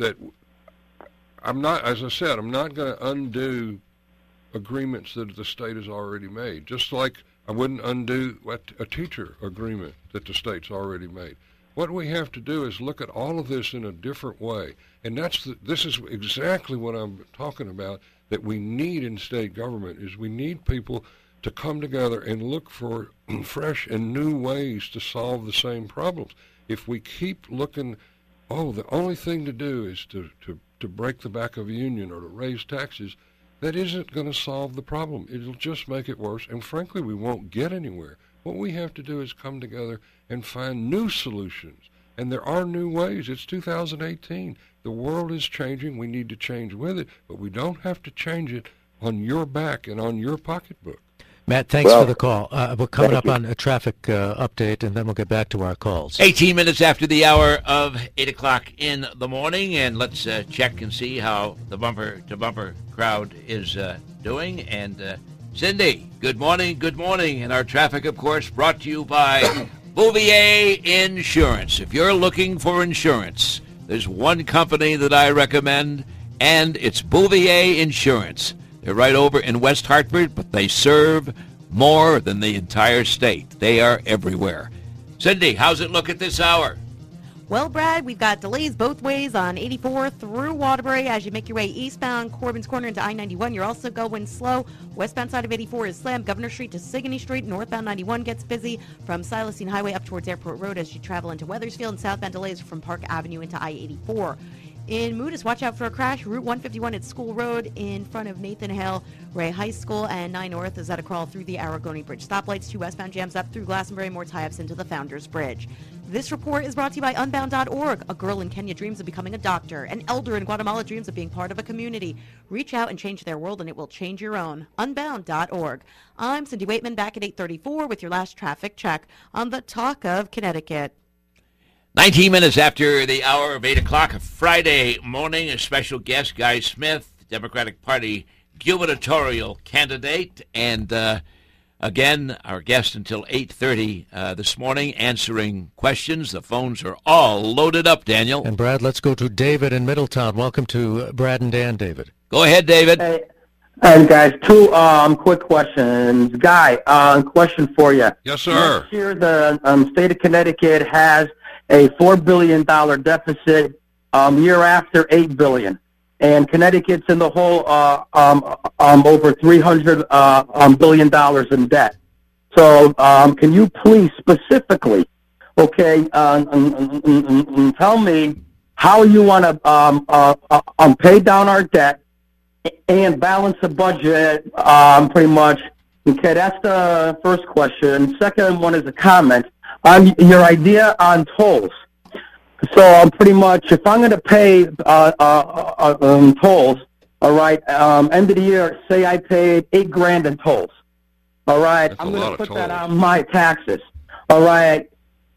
I'm not, as I said, I'm not going to undo agreements that the state has already made, just like I wouldn't undo a teacher agreement that the state's already made. What we have to do is look at all of this in a different way, and this is exactly what I'm talking about, that we need in state government, is we need people to come together and look for fresh and new ways to solve the same problems. If we keep looking, the only thing to do is to break the back of a union or to raise taxes, that isn't going to solve the problem. It'll just make it worse, and frankly, we won't get anywhere. What we have to do is come together and find new solutions, and there are new ways. It's 2018. The world is changing. We need to change with it, but we don't have to change it on your back and on your pocketbook. Matt, thanks for the call. We're coming up on a traffic update, and then we'll get back to our calls. 18 minutes after the hour of 8 o'clock in the morning, and let's check and see how the bumper-to-bumper crowd is doing. And Cindy, good morning. And our traffic, of course, brought to you by Bouvier Insurance. If you're looking for insurance, there's one company that I recommend, and it's Bouvier Insurance. They're right over in West Hartford, but they serve more than the entire state. They are everywhere. Cindy, how's it look at this hour? Well, Brad, we've got delays both ways on 84 through Waterbury as you make your way eastbound Corbin's Corner into I-91. You're also going slow. Westbound side of 84 is slammed. Governor Street to Sigourney Street. Northbound 91 gets busy from Silasine Highway up towards Airport Road as you travel into Weathersfield, and southbound delays from Park Avenue into I-84. In Moodus, watch out for a crash. Route 151 at School Road in front of Nathan Hale Ray High School, and 9 North is at a crawl through the Aragoni Bridge. Stoplights, 2 westbound jams up through Glastonbury, more tie-ups into the Founders Bridge. This report is brought to you by Unbound.org. A girl in Kenya dreams of becoming a doctor. An elder in Guatemala dreams of being part of a community. Reach out and change their world, and it will change your own. Unbound.org. I'm Cindy Waitman, back at 8:34 with your last traffic check on the Talk of Connecticut. 19 minutes after the hour of 8 o'clock, a Friday morning, a special guest, Guy Smith, Democratic Party gubernatorial candidate, and again, our guest until 8:30 this morning, answering questions. The phones are all loaded up, Daniel. And Brad, let's go to David in Middletown. Welcome to Brad and Dan, David. Go ahead, David. Hey guys, 2 quick questions. Guy, question for you. Yes, sir. Next year, the state of Connecticut has a $4 billion deficit. Year after, $8 billion. and Connecticut's in the hole over $300 billion in debt. So can you please specifically, okay, tell me how you want to pay down our debt and balance the budget pretty much? Okay, that's the first question. Second one is a comment on your idea on tolls. So pretty much, if I'm going to pay tolls, all right, end of the year, say I paid $8,000 in tolls. All right, I'm going to put that on my taxes. All right,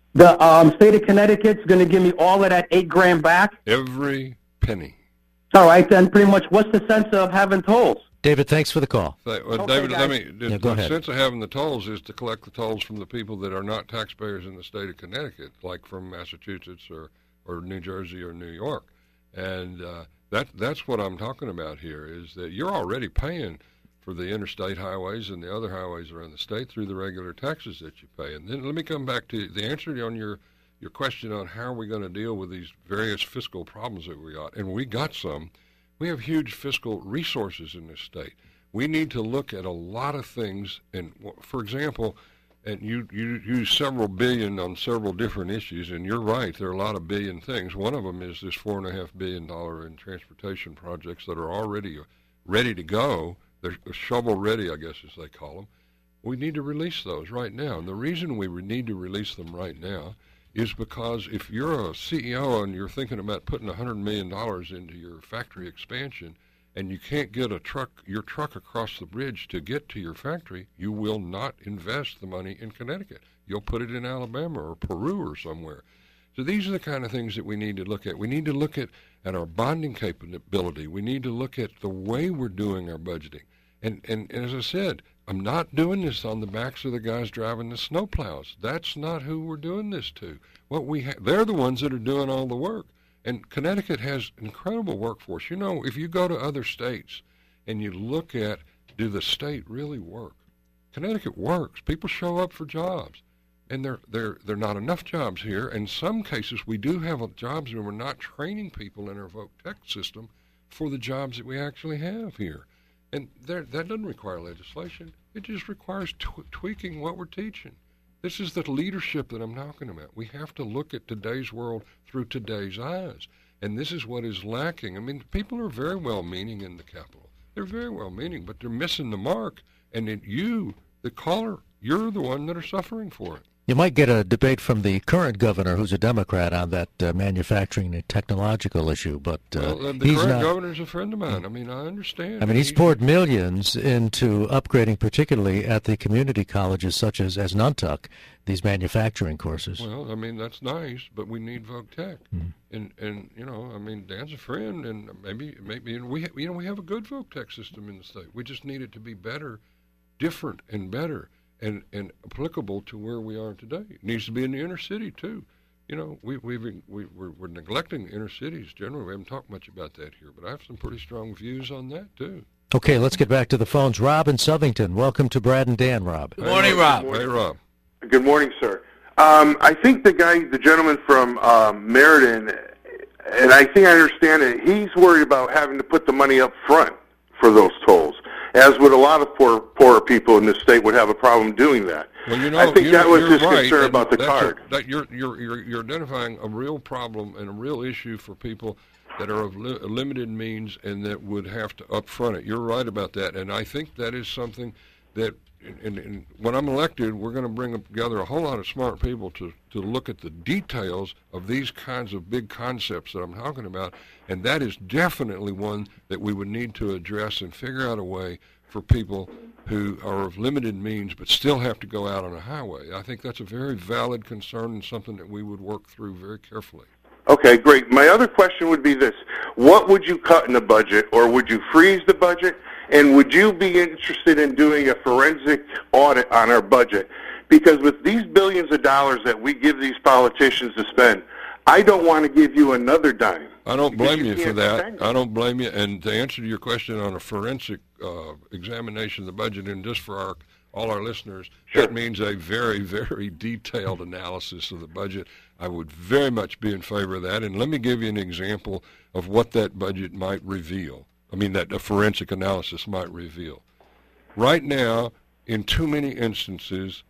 the state of Connecticut's going to give me all of that $8,000 back. Every penny. All right, then pretty much, what's the sense of having tolls? David, thanks for the call. David, go ahead. sense of having the tolls is to collect the tolls from the people that are not taxpayers in the state of Connecticut, like from Massachusetts or New Jersey or New York. And that's what I'm talking about here, is that you're already paying for the interstate highways and the other highways around the state through the regular taxes that you pay. And then let me come back to the answer on your question on how are we going to deal with these various fiscal problems that we got. And we got some. We have huge fiscal resources in this state. We need to look at a lot of things. And for example, and you use several billion on several different issues, and you're right, there are a lot of billion things. One of them is this $4.5 billion in transportation projects that are already ready to go. They're shovel ready, I guess, as they call them. We need to release those right now. And the reason we need to release them right now is because if you're a CEO and you're thinking about putting $100 million into your factory expansion and you can't get your truck across the bridge to get to your factory, you will not invest the money in Connecticut. You'll put it in Alabama or Peru or somewhere. So these are the kind of things that we need to look at. We need to look at our bonding capability. We need to look at the way we're doing our budgeting. And as I said, I'm not doing this on the backs of the guys driving the snowplows. That's not who we're doing this to. They're the ones that are doing all the work. And Connecticut has an incredible workforce. You know, if you go to other states and you look at, do the state really work? Connecticut works. People show up for jobs. And there are not enough jobs here. In some cases, we do have jobs and we're not training people in our Voc Tech system for the jobs that we actually have here. And that doesn't require legislation. It just requires tweaking what we're teaching. This is the leadership that I'm talking about. We have to look at today's world through today's eyes. And this is what is lacking. I mean, people are very well-meaning in the Capitol. They're very well-meaning, but they're missing the mark. And you, the caller, you're the one that are suffering for it. You might get a debate from the current governor, who's a Democrat, on that manufacturing and technological issue, but the he's current not. Governor's a friend of mine. I mean, I understand. I mean, he's poured millions into upgrading, particularly at the community colleges such as Nantuck, these manufacturing courses. Well, I mean, that's nice, but we need Voc Tech. Mm-hmm. And you know, I mean, Dan's a friend, and maybe and we have a good Voc Tech system in the state. We just need it to be better, different, and better. And applicable to where we are today. It needs to be in the inner city too. You know, we're neglecting the inner cities generally. We haven't talked much about that here, but I have some pretty strong views on that too. Okay, let's get back to the phones. Rob in Southington, welcome to Brad and Dan, Rob. Good morning, Rob. Hey, Rob. Good morning, sir. I think the gentleman from Meriden, and I think I understand it, he's worried about having to put the money up front for those tolls, as would a lot of poorer people in this state would have a problem doing that. Well, you know, I think that was his right, concern about the card. You're identifying a real problem and a real issue for people that are of limited means and that would have to upfront it. You're right about that, and I think that is something that, and when I'm elected, we're going to bring together a whole lot of smart people to look at the details of these kinds of big concepts that I'm talking about, and that is definitely one that we would need to address and figure out a way for people who are of limited means but still have to go out on a highway. I think that's a very valid concern and something that we would work through very carefully. Okay, great. My other question would be this. What would you cut in the budget, or would you freeze the budget? And would you be interested in doing a forensic audit on our budget? Because with these billions of dollars that we give these politicians to spend, I don't want to give you another dime. I don't blame you for that. I don't blame you. And to answer your question on a forensic examination of the budget, and just for all our listeners, that means a very, very detailed analysis of the budget. I would very much be in favor of that. And let me give you an example of what that budget might reveal. I mean, that a forensic analysis might reveal. Right now, in too many instances,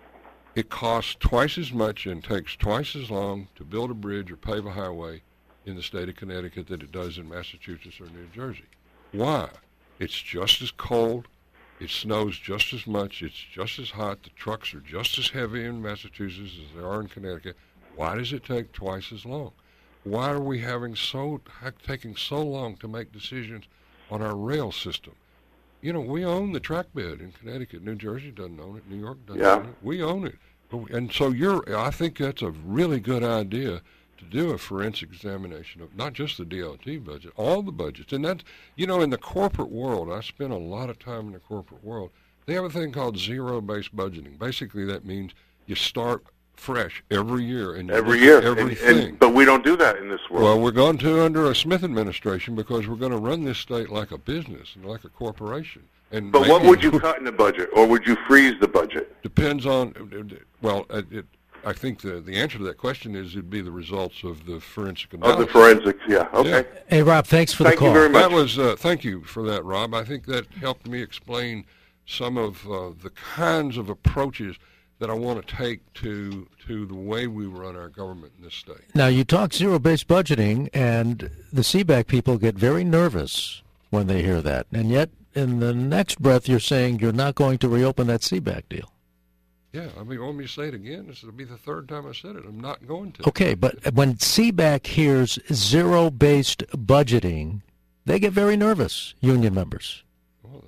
it costs twice as much and takes twice as long to build a bridge or pave a highway in the state of Connecticut than it does in Massachusetts or New Jersey. Why? It's just as cold. It snows just as much. It's just as hot. The trucks are just as heavy in Massachusetts as they are in Connecticut. Why does it take twice as long? Why are we taking so long to make decisions on our rail system? You know, we own the track bed in Connecticut. New Jersey doesn't own it. New York doesn't own it. We own it. And so I think that's a really good idea to do a forensic examination of not just the DOT budget, all the budgets. And that's, you know, in the corporate world, I spent a lot of time in the corporate world, they have a thing called zero-based budgeting. Basically, that means you start fresh every year. And everything. But we don't do that in this world. Well, we're going to under a Smith administration because we're going to run this state like a business and like a corporation. And but what would you cut in the budget, or would you freeze the budget? Depends on, well, I think the answer to that question is it'd be the results of the forensic analysis. Of the forensics, yeah. Okay. Yeah. Hey, Rob, thanks for the call. Thank you very much. That was, thank you for that, Rob. I think that helped me explain some of the kinds of approaches that I want to take to the way we run our government in this state. Now, you talk zero-based budgeting, and the CBAC people get very nervous when they hear that. And yet, in the next breath, you're saying you're not going to reopen that CBAC deal. Yeah, I mean, want me to say it again? This will be the third time I said it. I'm not going to. Okay, but when CBAC hears zero-based budgeting, they get very nervous, union members. Well,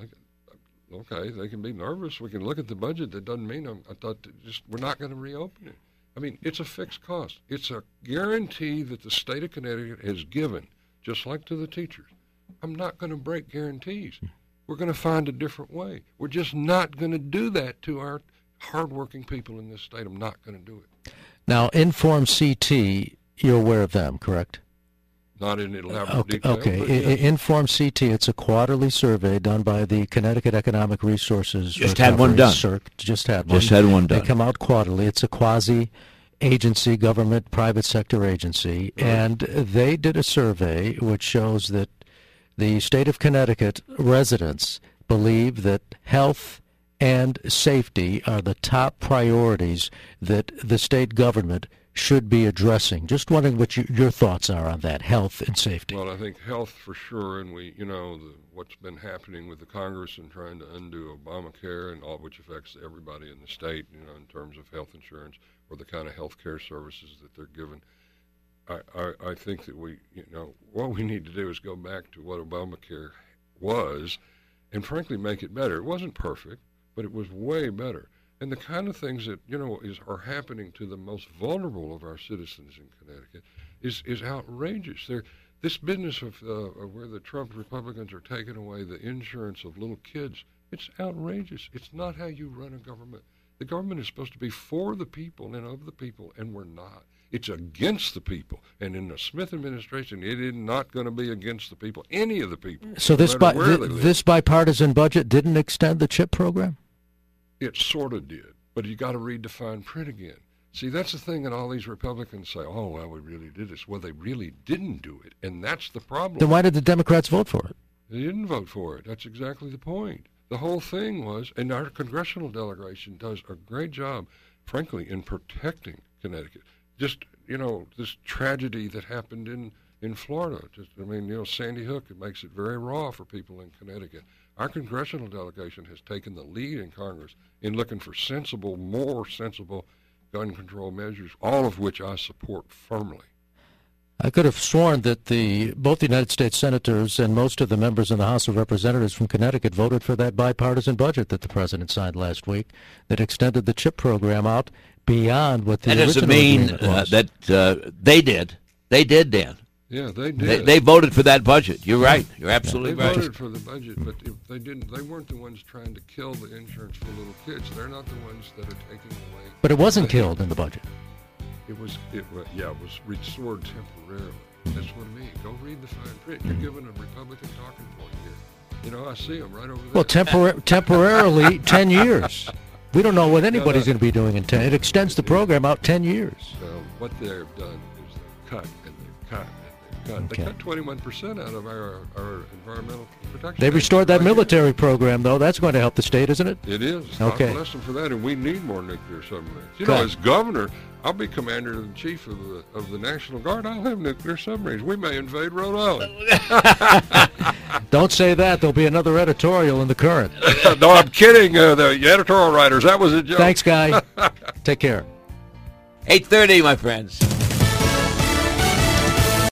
okay, they can be nervous. We can look at the budget. That doesn't mean we're not going to reopen it. I mean, it's a fixed cost. It's a guarantee that the state of Connecticut has given, just like to the teachers. I'm not going to break guarantees. We're going to find a different way. We're just not going to do that to our hardworking people in this state. I'm not going to do it. Now, Inform CT, you're aware of them, correct? Not in elaborate detail. Okay. Yes. Inform CT, it's a quarterly survey done by the Connecticut Economic Resources. Just had one done. Just had one. Just had one done. They come out quarterly. It's a quasi-agency, government, private sector agency, Right. and they did a survey which shows that the state of Connecticut residents believe that health and safety are the top priorities that the state government should be addressing. Just wondering what your thoughts are on that, health and safety. Well, I think health for sure, and what's been happening with the Congress and trying to undo Obamacare and all, which affects everybody in the state, in terms of health insurance or the kind of health care services that they're given. I think that what we need to do is go back to what Obamacare was and frankly make it better. It wasn't perfect, but it was way better. And the kind of things that, are happening to the most vulnerable of our citizens in Connecticut is outrageous. This business of where the Trump Republicans are taking away the insurance of little kids, it's outrageous. It's not how you run a government. The government is supposed to be for the people and of the people, and we're not. It's against the people. And in the Smith administration, it is not going to be against the people, any of the people. So this bipartisan budget didn't extend the CHIP program? It sort of did, but you got to read the fine print again. See, that's the thing that all these Republicans say, oh, well, we really did this. Well, they really didn't do it, and that's the problem. Then why did the Democrats vote for it? They didn't vote for it. That's exactly the point. The whole thing was, and our congressional delegation does a great job, frankly, in protecting Connecticut. Just, this tragedy that happened in Florida. Sandy Hook, it makes it very raw for people in Connecticut. Our congressional delegation has taken the lead in Congress in looking for more sensible gun control measures, all of which I support firmly. I could have sworn that both the United States senators and most of the members in the House of Representatives from Connecticut voted for that bipartisan budget that the president signed last week that extended the CHIP program out beyond what the original agreement was. That doesn't mean that they did. They did, Dan. Yeah, they did. They voted for that budget. You're right. You're absolutely right. They voted for the budget, but if they didn't. They weren't the ones trying to kill the insurance for little kids. They're not the ones that are taking away. But it wasn't killed in the budget. It was restored temporarily. That's what I mean. Go read the fine print. You're giving a Republican talking point here. I see them right over there. Well, temporarily, 10 years. We don't know what anybody's going to be doing in 10. It extends the program out 10 years. what they've done is they've cut and they've cut and they've cut. Okay. They cut 21% out of our environmental protection. They restored that military program, though. That's going to help the state, isn't it? It is. Okay. God bless them for that, and we need more nuclear submarines. You Good. know, as governor, I'll be commander-in-chief of the National Guard. I'll have nuclear submarines. We may invade Rhode Island. Don't say that. There'll be another editorial in the Current. No, I'm kidding. The editorial writers, that was a joke. Thanks, Guy. Take care. 8:30, my friends.